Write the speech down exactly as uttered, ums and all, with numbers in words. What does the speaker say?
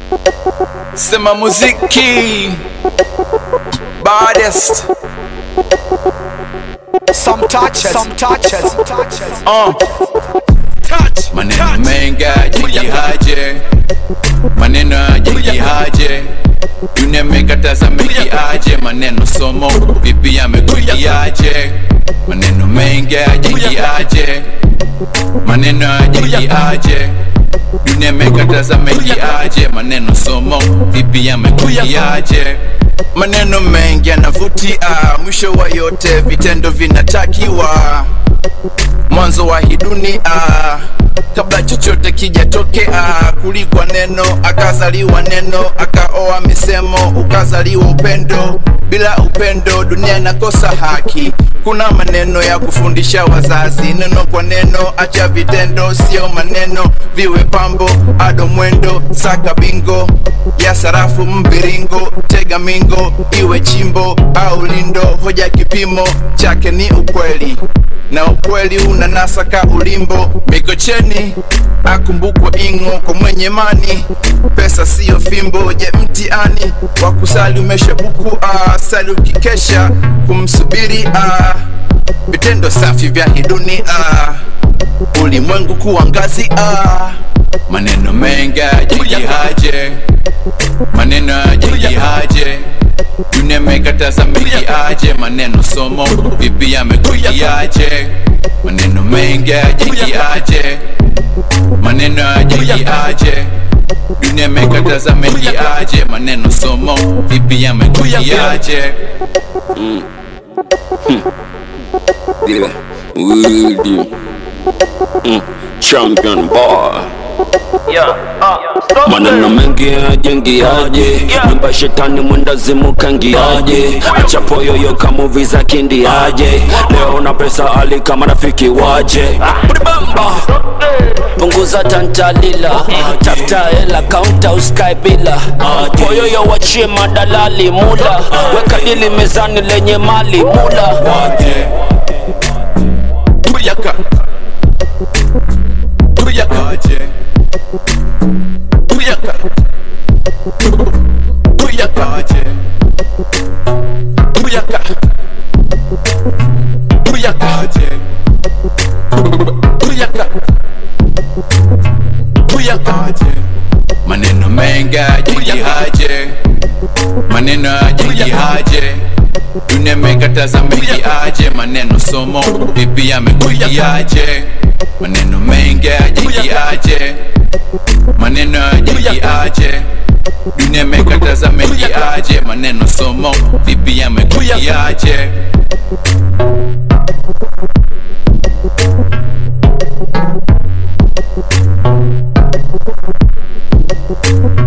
Sema muziki baddest. Some touches, some touches, uh. Touch. Maneno menga jihaje, maneno jihaje, dunia mekataza mengi aje, maneno somo vipi yamekujiaje, maneno menga jihaje, maneno jihaje, dunia mekataza mengi aje, maneno somo vipi yamekujiaje. Maneno mengi yanavutia, mwisho wa yote vitendo vinatakiwa. Mwanzo wa hii dunia, kabla chochote kijatokea, kulikuwa neno, akazaliwa neno, akaoa misemo, ukazaliwa upendo. Bila upendo dunia inakosa haki. Kuna maneno ya kufundisha wazazi, neno kwa neno, acha vitendo, sio maneno viwe pambo. Ado mwendo, saka bingo, ya sarafu mbiringo, tega mingo, iwe chimbo au lindo. Hoja kipimo chake ni ukweli, na ukweli unanasaka ulimbo. Mikocheni akumbukwa ingo, kwa mwenye mani pesa sio fimbo. Je, mtiani wa kusali umeshabuku? Ah, sali ukikesha kumsubiri. Ah, vitendo safi vya hii dunia, ulimwengu kuangazi. Ah, maneno menga jihaje, maneno jihaje, dunia mekataza mengi aje, maneno somo vipi yamekujiaje, maneno menga jihaje, maneno jihaje, dunia mekataza mengi aje, maneno somo vipi yamekujiaje. Mm. Hmm. Yeah, with you. Mm. Champion boy. Maneno mengi ajengi aje, nyumba shetani mwendazimu kangi aje, acha poyoyo kama visa kindi aje, leo na pesa ali kama rafiki waje. Punguza tantalila, tafuta hela kaunta uskai bila, poyoyo wachie madalali mula, weka dili mezani lenye mali mula. Kuyaka Kuyaka aje, Kuyaka Kuyaka aje, Kuyaka Kuyaka aje, Kuyaka Kuyaka aje. Maneno menga jihaje, maneno jihaje, dunia mekataza mengi aje, maneno somo vipi yamekujiaje, maneno menga jihaje, maneno jihaje, dunia mekataza mengi aje, maneno somo vipi yamekujiaje. touches.